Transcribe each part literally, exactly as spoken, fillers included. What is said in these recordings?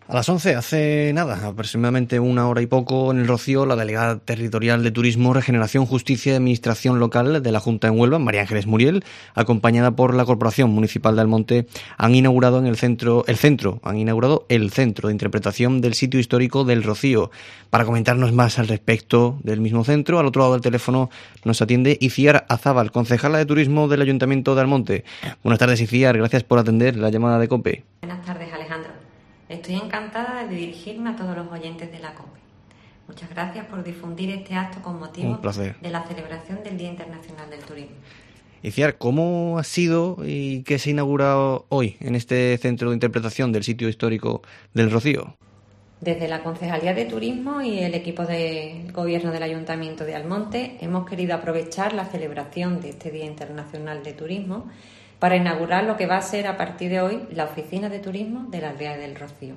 A las once, hace nada, aproximadamente una hora y poco, en el Rocío, la delegada territorial de Turismo, Regeneración, Justicia y Administración Local de la Junta en Huelva, María Ángeles Muriel, acompañada por la Corporación Municipal de Almonte, han inaugurado en el centro, el centro, han inaugurado el Centro de Interpretación del Sitio Histórico del Rocío. Para comentarnos más al respecto del mismo centro, al otro lado del teléfono nos atiende Iciar Azábal, concejala de Turismo del Ayuntamiento de Almonte. Buenas tardes, Iciar, gracias por atender la llamada de COPE. Buenas tardes, Alejandro. Estoy encantada de dirigirme a todos los oyentes de la COPE. Muchas gracias por difundir este acto con motivo de la celebración del Día Internacional del Turismo. Iciar, ¿cómo ha sido y qué se inaugura hoy en este centro de interpretación del sitio histórico del Rocío? Desde la Concejalía de Turismo y el equipo de gobierno del Ayuntamiento de Almonte hemos querido aprovechar la celebración de este Día Internacional de Turismo para inaugurar lo que va a ser a partir de hoy la Oficina de Turismo de la Aldea del Rocío.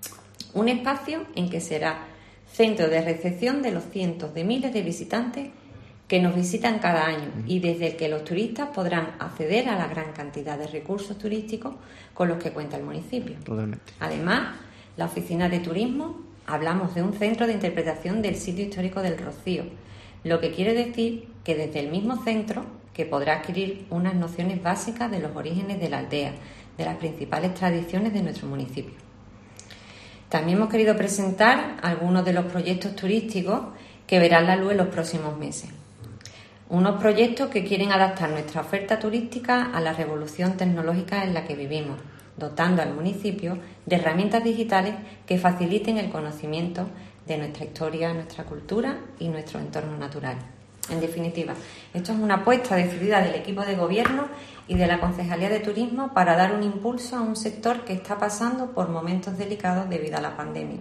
Un espacio en que será centro de recepción de los cientos de miles de visitantes que nos visitan cada año y desde el que los turistas podrán acceder a la gran cantidad de recursos turísticos con los que cuenta el municipio. Totalmente. Además, la Oficina de Turismo, hablamos de un centro de interpretación del sitio histórico del Rocío, lo que quiere decir que desde el mismo centro que podrá adquirir unas nociones básicas de los orígenes de la aldea, de las principales tradiciones de nuestro municipio. También hemos querido presentar algunos de los proyectos turísticos que verán la luz en los próximos meses. Unos proyectos que quieren adaptar nuestra oferta turística a la revolución tecnológica en la que vivimos, dotando al municipio de herramientas digitales que faciliten el conocimiento de nuestra historia, nuestra cultura y nuestro entorno natural. En definitiva, esto es una apuesta decidida del equipo de gobierno y de la Concejalía de Turismo para dar un impulso a un sector que está pasando por momentos delicados debido a la pandemia.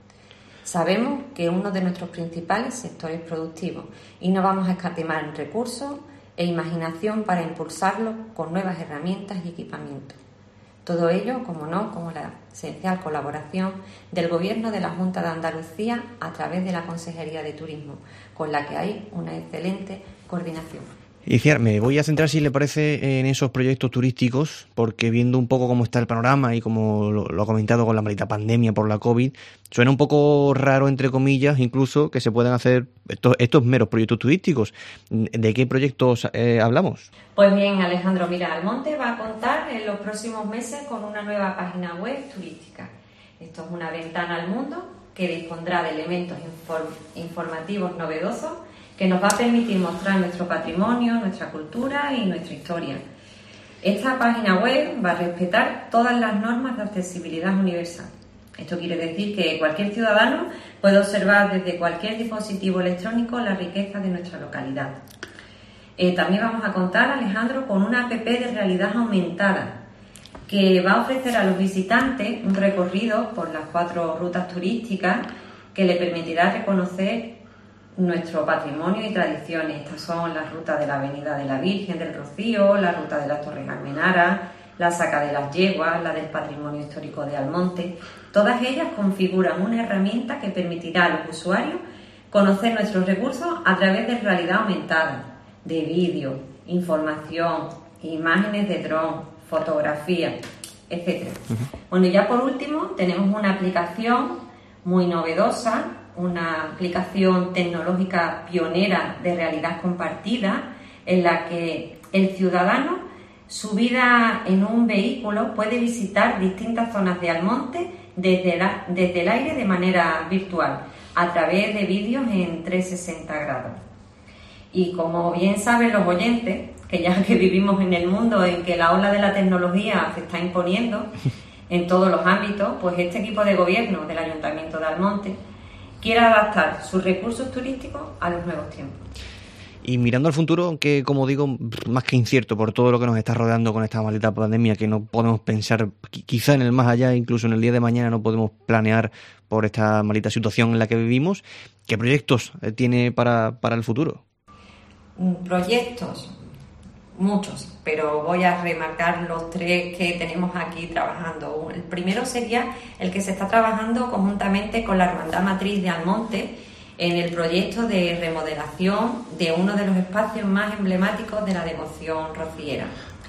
Sabemos que es uno de nuestros principales sectores productivos y no vamos a escatimar en recursos e imaginación para impulsarlo con nuevas herramientas y equipamientos. Todo ello, como no, como la esencial colaboración del Gobierno de la Junta de Andalucía a través de la Consejería de Turismo, con la que hay una excelente coordinación. Iciar, me voy a centrar, si le parece, en esos proyectos turísticos, porque viendo un poco cómo está el panorama y como lo, lo ha comentado con la maldita pandemia por la COVID, suena un poco raro, entre comillas, incluso que se puedan hacer estos, estos meros proyectos turísticos. ¿De qué proyectos eh, hablamos? Pues bien, Alejandro, mira, Almonte va a contar en los próximos meses con una nueva página web turística. Esto es una ventana al mundo que dispondrá de elementos inform- informativos novedosos que nos va a permitir mostrar nuestro patrimonio, nuestra cultura y nuestra historia. Esta página web va a respetar todas las normas de accesibilidad universal. Esto quiere decir que cualquier ciudadano puede observar desde cualquier dispositivo electrónico la riqueza de nuestra localidad. Eh, también vamos a contar, Alejandro, con una app de realidad aumentada que va a ofrecer a los visitantes un recorrido por las cuatro rutas turísticas que le permitirá reconocer nuestro patrimonio y tradiciones. Estas son las rutas de la Avenida de la Virgen del Rocío, la ruta de las Torres Almenara, la Saca de las Yeguas, la del Patrimonio Histórico de Almonte. Todas ellas configuran una herramienta que permitirá a los usuarios conocer nuestros recursos a través de realidad aumentada, de vídeo, información, imágenes de dron, fotografía, etcétera. Uh-huh. Bueno, y ya por último tenemos una aplicación muy novedosa, una aplicación tecnológica pionera de realidad compartida en la que el ciudadano, subida en un vehículo, puede visitar distintas zonas de Almonte desde, la, desde el aire de manera virtual, a través de vídeos en trescientos sesenta grados. Y como bien saben los oyentes, que ya que vivimos en el mundo en que la ola de la tecnología se está imponiendo en todos los ámbitos, pues este equipo de gobierno del Ayuntamiento de Almonte quiere adaptar sus recursos turísticos a los nuevos tiempos. Y mirando al futuro, aunque como digo, más que incierto por todo lo que nos está rodeando con esta maldita pandemia, que no podemos pensar quizá en el más allá, incluso en el día de mañana no podemos planear por esta maldita situación en la que vivimos, ¿qué proyectos tiene para, para el futuro? Proyectos, muchos, pero voy a remarcar los tres que tenemos aquí trabajando. El primero sería el que se está trabajando conjuntamente con la Hermandad Matriz de Almonte en el proyecto de remodelación de uno de los espacios más emblemáticos de la devoción rociera.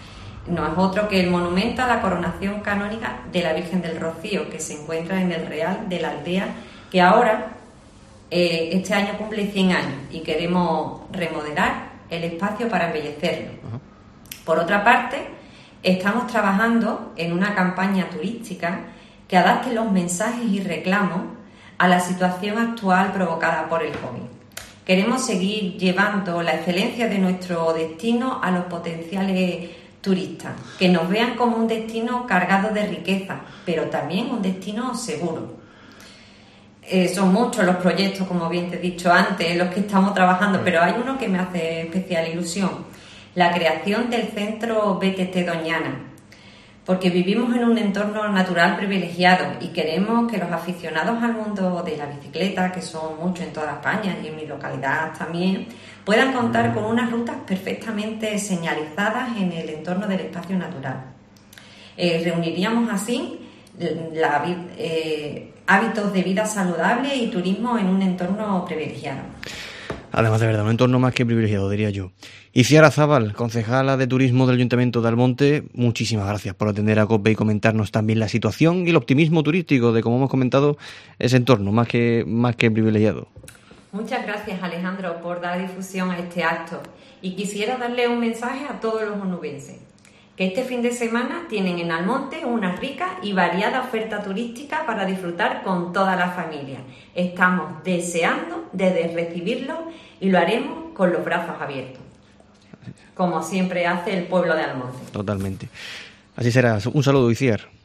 no es otro que el monumento a la coronación canónica de la Virgen del Rocío, que se encuentra en el Real de la Aldea, que ahora, eh, este año cumple cien años y queremos remodelar el espacio para embellecerlo. Uh-huh. Por otra parte, estamos trabajando en una campaña turística que adapte los mensajes y reclamos a la situación actual provocada por el COVID. Queremos seguir llevando la excelencia de nuestro destino a los potenciales turistas, que nos vean como un destino cargado de riqueza, pero también un destino seguro. Eh, son muchos los proyectos, como bien te he dicho antes, en los que estamos trabajando, pero hay uno que me hace especial ilusión: la creación del Centro B T T Doñana, porque vivimos en un entorno natural privilegiado y queremos que los aficionados al mundo de la bicicleta, que son muchos en toda España y en mi localidad también, puedan contar con unas rutas perfectamente señalizadas en el entorno del espacio natural. Eh, reuniríamos así la, eh, hábitos de vida saludable y turismo en un entorno privilegiado. Además, de verdad, un entorno más que privilegiado, diría yo. Iciar Azábal, concejala de Turismo del Ayuntamiento de Almonte, muchísimas gracias por atender a COPE y comentarnos también la situación y el optimismo turístico de, como hemos comentado, ese entorno más que, más que privilegiado. Muchas gracias, Alejandro, por dar difusión a este acto. Y quisiera darle un mensaje a todos los onubenses, que este fin de semana tienen en Almonte una rica y variada oferta turística para disfrutar con toda la familia. Estamos deseando de recibirlos y lo haremos con los brazos abiertos, como siempre hace el pueblo de Almonte. Totalmente. Así será. Un saludo, Iciar.